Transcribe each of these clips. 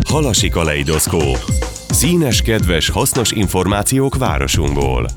Halasi kaleidoszkóp. Színes, kedves, hasznos információk városunkból.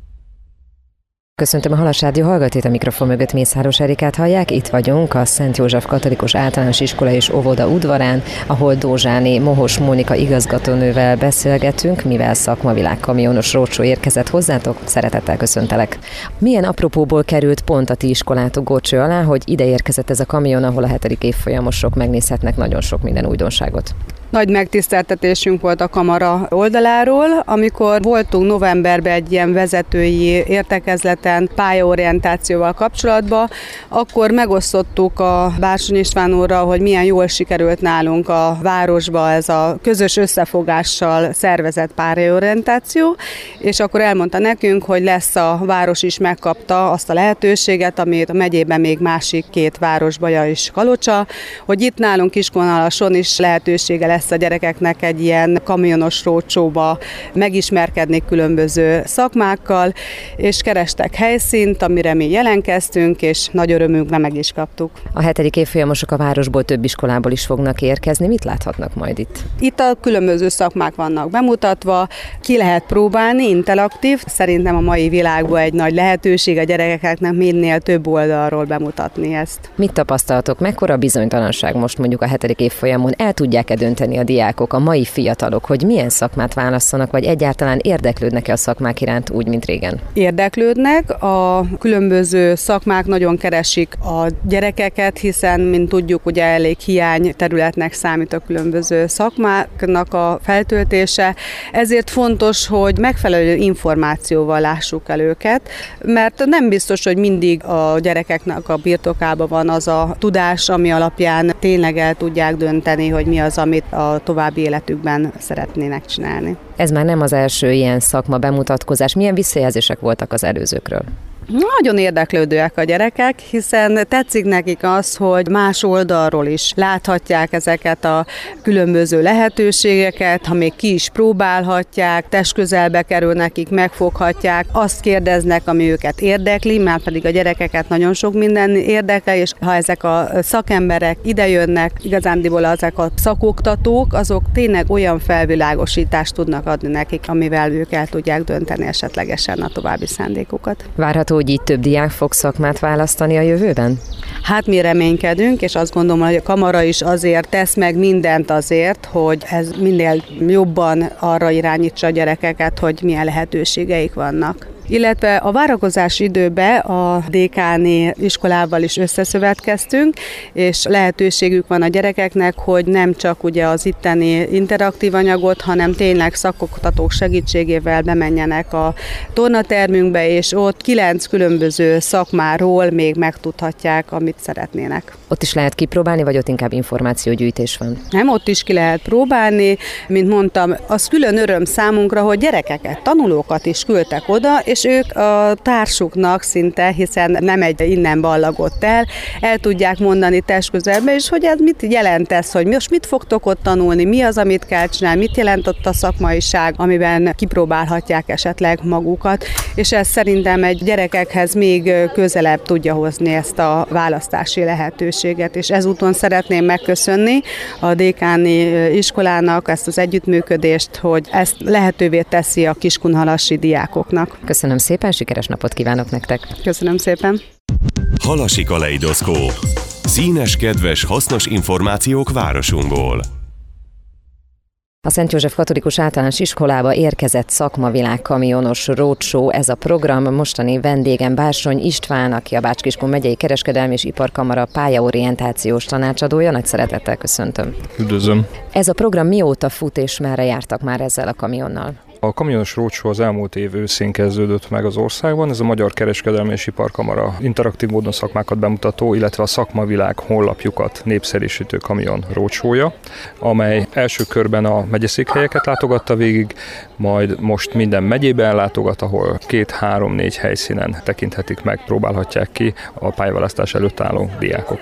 Köszöntöm a Halas Rádió hallgatóit, a mikrofon mögött Mészáros Erikát hallják. Itt vagyunk a Szent József Katolikus Általános Iskola és Óvoda udvarán, ahol Dózsáné Mohos Mónika igazgatónővel beszélgetünk, mivel szakmavilág kamionos rócsó érkezett hozzátok. Szeretettel köszöntelek. Milyen apropóból került pont a ti iskolátok górcső alá, hogy ide érkezett ez a kamion, ahol a 7. évfolyamosok megnézhetnek nagyon sok minden újdonságot? Nagy megtiszteltetésünk volt a kamara oldaláról, amikor voltunk novemberben egy ilyen vezetői értekezleten pályaorientációval kapcsolatban, akkor megosztottuk a Bársony István úrral, hogy milyen jól sikerült nálunk a városba ez a közös összefogással szervezett pályaorientáció, és akkor elmondta nekünk, hogy lesz a város is megkapta azt a lehetőséget, amit a megyében még másik 2 városba is Kalocsa, hogy itt nálunk Kiskunhalason is lehetősége lesz a gyerekeknek egy ilyen kamionos rócsóba megismerkedni különböző szakmákkal, és kerestek helyszínt, amire mi jelentkeztünk, és nagy örömünkre meg is kaptuk. A 7. évfolyamosok a városból több iskolából is fognak érkezni. Mit láthatnak majd itt? Itt a különböző szakmák vannak bemutatva, ki lehet próbálni, interaktív. Szerintem a mai világban egy nagy lehetőség a gyerekeknek minél több oldalról bemutatni ezt. Mit tapasztaltok? Mekkora bizonytalanság most mondjuk a 7. évfolyamon? El tudják-e dönteni a diákok, a mai fiatalok, hogy milyen szakmát válasszanak, vagy egyáltalán érdeklődnek-e a szakmák iránt úgy, mint régen? Érdeklődnek, a különböző szakmák nagyon keresik a gyerekeket, hiszen, mint tudjuk, ugye elég hiány területnek számít a különböző szakmáknak a feltöltése, ezért fontos, hogy megfelelő információval lássuk el őket, mert nem biztos, hogy mindig a gyerekeknek a birtokában van az a tudás, ami alapján tényleg el tudják dönteni, hogy mi az, amit a további életükben szeretnének csinálni. Ez már nem az első ilyen szakma bemutatkozás. Milyen visszajelzések voltak az előzőkről? Nagyon érdeklődőek a gyerekek, hiszen tetszik nekik az, hogy más oldalról is láthatják ezeket a különböző lehetőségeket, ha még ki is próbálhatják, testközelbe kerül nekik, megfoghatják, azt kérdeznek, ami őket érdekli, már pedig a gyerekeket nagyon sok minden érdekel, és ha ezek a szakemberek idejönnek, igazándiból ezek a szakoktatók, azok tényleg olyan felvilágosítást tudnak adni nekik, amivel ők el tudják dönteni esetlegesen a további szándékukat. Várható, hogy így több diák fog szakmát választani a jövőben? Hát mi reménykedünk, és azt gondolom, hogy a kamara is azért tesz meg mindent azért, hogy ez minél jobban arra irányítsa a gyerekeket, hogy milyen lehetőségeik vannak. Illetve a várakozási időben a dékáni iskolával is összeszövetkeztünk, és lehetőségük van a gyerekeknek, hogy nem csak ugye az itteni interaktív anyagot, hanem tényleg szakoktatók segítségével bemenjenek a tornatermünkbe, és ott 9 különböző szakmáról még megtudhatják, amit szeretnének. Ott is lehet kipróbálni, vagy ott inkább információgyűjtés van? Nem, ott is ki lehet próbálni. Mint mondtam, az külön öröm számunkra, hogy gyerekeket, tanulókat is küldtek oda, és ők a társuknak szinte, hiszen nem egy innen ballagott el tudják mondani testközelben is, hogy ez mit jelent ez, hogy most mit fogtok ott tanulni, mi az, amit kell csinálni, mit jelent ott a szakmaiság, amiben kipróbálhatják esetleg magukat, és ez szerintem egy gyerekekhez még közelebb tudja hozni ezt a választási lehetőséget, és ezúton szeretném megköszönni a dékáni iskolának ezt az együttműködést, hogy ezt lehetővé teszi a kiskunhalasi diákoknak. Köszönöm szépen, sikeres napot kívánok nektek! Köszönöm szépen! Halasi kaleidoszkóp. Színes, kedves, hasznos információk városunkból. A Szent József Katolikus Általános Iskolába érkezett szakmavilág kamionos rócsó, ez a program. Mostani vendégem Bársony István, aki a Bács-Kiskun megyei kereskedelmi és iparkamara pályaorientációs tanácsadója. Nagy szeretettel köszöntöm. Üdvözlöm! Ez a program mióta fut, és merre jártak már ezzel a kamionnal? A kamionos rócsó az elmúlt év őszén kezdődött meg az országban. Ez a Magyar Kereskedelmi és Iparkamara interaktív módon szakmákat bemutató, illetve a szakmavilág honlapjukat népszerűsítő kamion rócsója, amely első körben a megyeszékhelyeket látogatta végig, majd most minden megyében látogat, ahol 2-3-4 helyszínen tekinthetik meg, próbálhatják ki a pályaválasztás előtt álló diákok.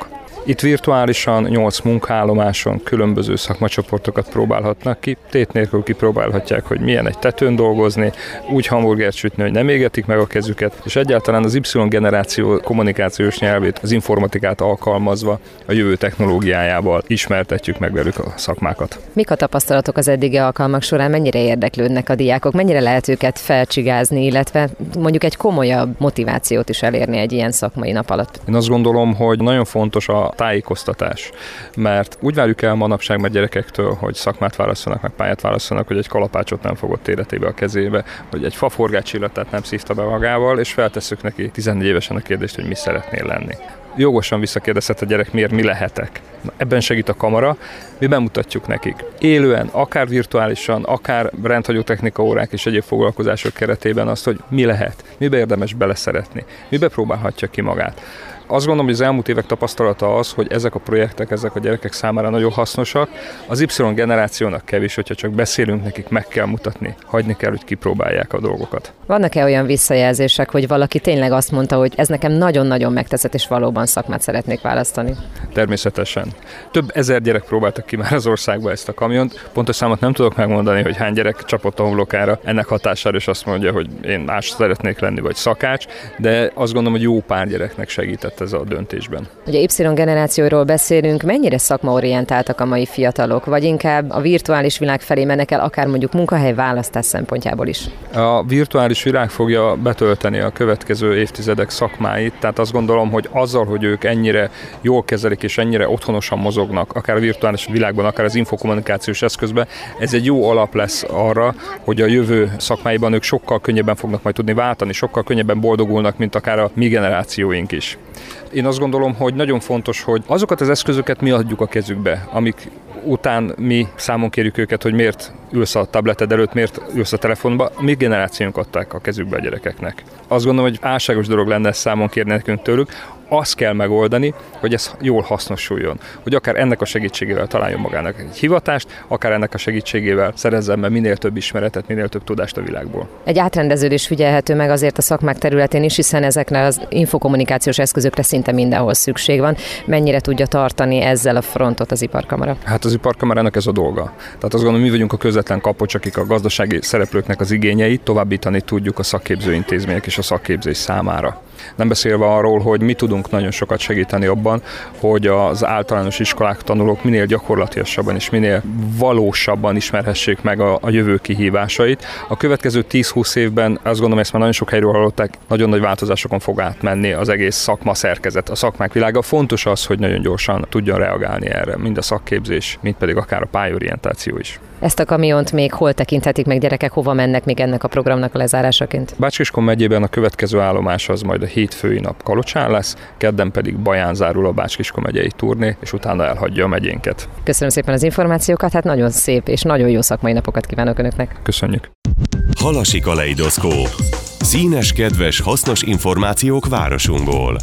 Itt virtuálisan 8 munkaállomáson különböző szakmacsoportokat próbálhatnak ki. Tét nélkül kipróbálhatják, hogy milyen egy tetőn dolgozni, úgy hamburgert sütni, hogy nem égetik meg a kezüket, és egyáltalán az Y generáció kommunikációs nyelvét, az informatikát alkalmazva a jövő technológiájával ismertetjük meg velük a szakmákat. Mik a tapasztalatok az eddigi alkalmak során, mennyire érdeklődnek a diákok, mennyire lehet őket felcsigázni, illetve mondjuk egy komolyabb motivációt is elérni egy ilyen szakmai nap alatt? Én azt gondolom, hogy nagyon fontos a tájékoztatás, mert úgy várjuk el manapság meg gyerekektől, hogy szakmát válasszanak, meg pályát válasszanak, hogy egy kalapácsot nem fogott életébe a kezébe, hogy egy faforgácsillatát nem szívta be magával, és feltesszük neki 14 évesen a kérdést, hogy mi szeretnél lenni. Jogosan visszakérdezhet a gyerek, miért mi lehetek. Ebben segít a kamara, mi bemutatjuk nekik. Élően, akár virtuálisan, akár rendhagyó technikaórák és egyéb foglalkozások keretében azt, hogy mi lehet, mibe érdemes beleszeretni, mibe próbálhatja ki magát. Azt gondolom, hogy az elmúlt évek tapasztalata az, hogy ezek a projektek, ezek a gyerekek számára nagyon hasznosak. Az Y generációnak kevés, hogyha csak beszélünk nekik, meg kell mutatni, hagyni kell, hogy kipróbálják a dolgokat. Vannak-e olyan visszajelzések, hogy valaki tényleg azt mondta, hogy ez nekem nagyon-nagyon megtetszett, és valóban szakmát szeretnék választani? Természetesen. Több ezer gyerek próbáltak ki már az országba ezt a kamiont. Pontos számot nem tudok megmondani, hogy hány gyerek csapott a homlokára ennek hatására, és azt mondja, hogy én más szeretnék lenni, vagy szakács, de azt gondolom, hogy jó pár gyereknek segített ez a döntésben. Ugye Y generációról beszélünk, mennyire szakmaorientáltak a mai fiatalok, vagy inkább a virtuális világ felé mennek el, akár mondjuk munkahely választás szempontjából is? A virtuális világ fogja betölteni a következő évtizedek szakmáit, tehát azt gondolom, hogy azzal, hogy ők ennyire jól kezelik és ennyire otthonosan mozognak, akár a virtuális világban, akár az infokommunikációs eszközben, ez egy jó alap lesz arra, hogy a jövő szakmáiban ők sokkal könnyebben fognak majd tudni váltani, sokkal könnyebben boldogulnak, mint akár a mi generációink is. Én azt gondolom, hogy nagyon fontos, hogy azokat az eszközöket mi adjuk a kezükbe, amik után mi számon kérjük őket, hogy miért ülsz a tableted előtt, miért ülsz a telefonba, mi generációnk adták a kezükbe a gyerekeknek. Azt gondolom, hogy álságos dolog lenne ezt számon kérni nekünk tőlük, azt kell megoldani, hogy ez jól hasznosuljon. Hogy akár ennek a segítségével találjon magának egy hivatást, akár ennek a segítségével szerezzen meg minél több ismeretet, minél több tudást a világból. Egy átrendeződés figyelhető meg azért a szakmák területén is, hiszen ezekre az infokommunikációs eszközökre szinte mindenhol szükség van. Mennyire tudja tartani ezzel a frontot az iparkamara? Hát az iparkamarának ez a dolga. Tehát azt gondolom, mi vagyunk a közvetlen kapocs, akik a gazdasági szereplőknek az igényeit továbbítani tudjuk a szakképzőintézmények és a szakképzés számára. Nem beszélve arról, hogy mi tudunk nagyon sokat segíteni abban, hogy az általános iskolák tanulók minél gyakorlatilasabban és minél valósabban ismerhessék meg a jövő kihívásait. A következő 10-20 évben, azt gondolom, ezt már nagyon sok helyről hallották, nagyon nagy változásokon fog átmenni az egész szakma szerkezet, a szakmák világa. Fontos az, hogy nagyon gyorsan tudjon reagálni erre, mind a szakképzés, mind pedig akár a pályorientáció is. Ezt a kamiont még hol tekinthetik meg gyerekek, hova mennek még ennek a programnak a lezárásaként? Bács-Kiskun megyében a következő állomás az majd a hétfői nap Kalocsán lesz, kedden pedig Baján zárul a Bács-Kiskun megyei turné, és utána elhagyja a megyénket. Köszönöm szépen az információkat, hát nagyon szép és nagyon jó szakmai napokat kívánok Önöknek. Köszönjük. Halasi kaleidoszkóp. Színes, kedves, hasznos információk városunkból.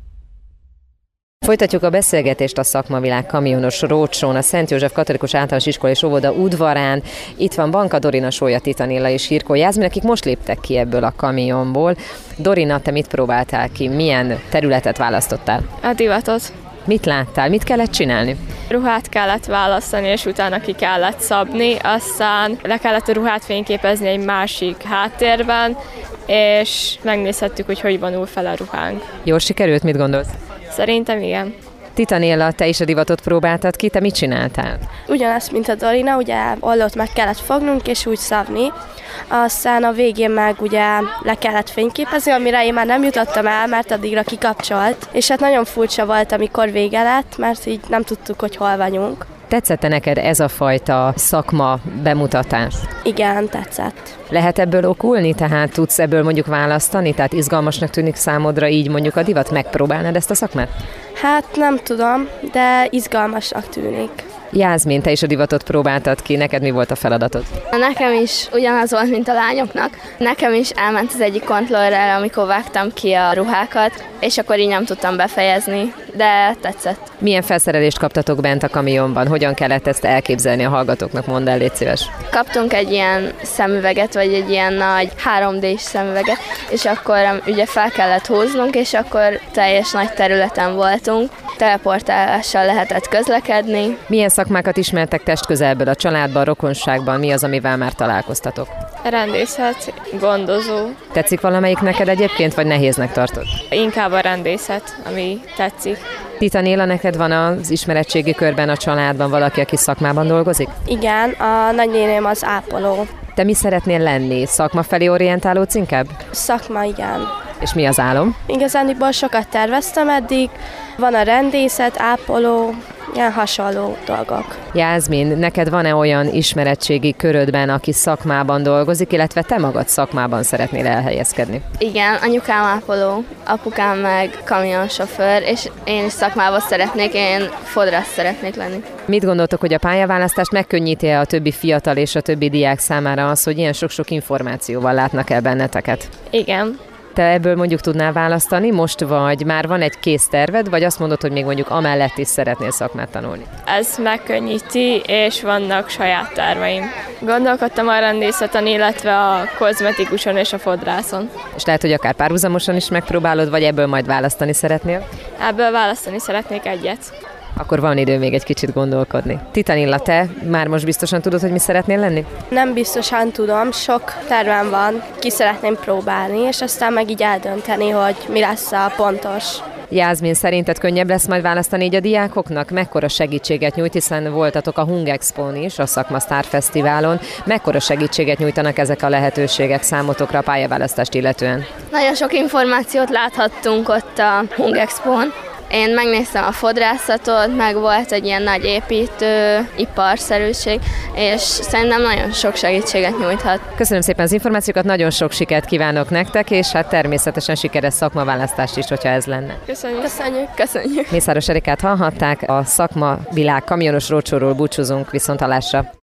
Folytatjuk a beszélgetést a Szakmavilág kamionos roadshown a Szent József Katolikus Általános Iskola és Óvoda udvarán. Itt van Banka Dorina, Sólya Titanilla és Hirkó Jászmin, akik most léptek ki ebből a kamionból. Dorina, te mit próbáltál ki? Milyen területet választottál? A divatot. Mit láttál? Mit kellett csinálni? Ruhát kellett választani, és utána ki kellett szabni, aztán le kellett a ruhát fényképezni egy másik háttérben, és megnézhettük, hogy vonul fel a ruhánk. Jól sikerült? Mit gondolsz? Szerintem igen. Titanilla, te is a divatot próbáltad ki, te mit csináltál? Ugyanazt, mint a Dorina, ugye ollót meg kellett fognunk és úgy szabni, aztán a végén meg ugye le kellett fényképezni, amire én már nem jutottam el, mert addigra kikapcsolt, és hát nagyon furcsa volt, amikor vége lett, mert így nem tudtuk, hogy hol vagyunk. Tetszett neked ez a fajta szakma bemutatás? Igen, tetszett. Lehet ebből okulni, tehát tudsz ebből mondjuk választani, tehát izgalmasnak tűnik számodra így mondjuk a divat, megpróbálnád ezt a szakmát? Hát nem tudom, de izgalmasnak tűnik. Jászmin, te is a divatot próbáltad ki, neked mi volt a feladatod? Nekem is ugyanaz volt, mint a lányoknak. Nekem is elment az egyik kontrollerrel, amikor vágtam ki a ruhákat, és akkor így nem tudtam befejezni, de tetszett. Milyen felszerelést kaptatok bent a kamionban? Hogyan kellett ezt elképzelni a hallgatóknak? Mondd el, légy szíves. Kaptunk egy ilyen szemüveget, vagy egy ilyen nagy 3D-s szemüveget, és akkor ugye fel kellett húznunk, és akkor teljes nagy területen voltunk. teleportálással lehetett közlekedni. Milyen szakmákat ismertek testközelből a családban, rokonságban? Mi az, amivel már találkoztatok? Rendészet, gondozó. Tetszik valamelyik neked egyébként, vagy nehéznek tartod? Inkább a rendészet, ami tetszik. Tita Néla, neked van az ismeretségi körben a családban valaki, aki szakmában dolgozik? Igen, a nagynéném az ápoló. Te mi szeretnél lenni? Szakma felé orientálódsz inkább? Szakma, igen. És mi az álom? Igazániból sokat terveztem eddig. Van a rendészet, ápoló, ilyen hasonló dolgok. Jászmin, neked van-e olyan ismeretségi körödben, aki szakmában dolgozik, illetve te magad szakmában szeretnél elhelyezkedni? Igen, anyukám ápoló, apukám meg kamionsofőr, és én is szakmában szeretnék, én fodrász szeretnék lenni. Mit gondoltok, hogy a pályaválasztást megkönnyíti-e a többi fiatal és a többi diák számára az, hogy ilyen sok-sok információval látnak el benneteket? Igen. Te ebből mondjuk tudnál választani most, vagy már van egy kész terved, vagy azt mondod, hogy még mondjuk amellett is szeretnél szakmát tanulni? Ez megkönnyíti, és vannak saját terveim. Gondolkodtam a rendészeten, illetve a kozmetikuson és a fodrászon. És lehet, hogy akár párhuzamosan is megpróbálod, vagy ebből majd választani szeretnél? Ebből választani szeretnék egyet. Akkor van idő még egy kicsit gondolkodni. Tita Néla, te már most biztosan tudod, hogy mi szeretnél lenni? Nem biztosan tudom, sok tervem van, ki szeretném próbálni, és aztán meg így eldönteni, hogy mi lesz a pontos. Jászmin, szerinted könnyebb lesz majd választani így a diákoknak? Mekkora segítséget nyújt, hiszen voltatok a Hung Expón is, a Szakma Sztár Fesztiválon. Mekkora segítséget nyújtanak ezek a lehetőségek számotokra a pályaválasztást illetően? Nagyon sok információt láthattunk ott a Hung Expón. Én megnéztem a fodrászatot, meg volt egy ilyen nagy építő, iparszerűség, és szerintem nagyon sok segítséget nyújthat. Köszönöm szépen az információkat, nagyon sok sikert kívánok nektek, és hát természetesen sikeres szakmaválasztást is, hogyha ez lenne. Köszönjük. Köszönjük. Köszönjük. Mészáros Erikát hallhatták, a Szakma Világ kamionos rócsóról búcsúzunk, viszonthallásra.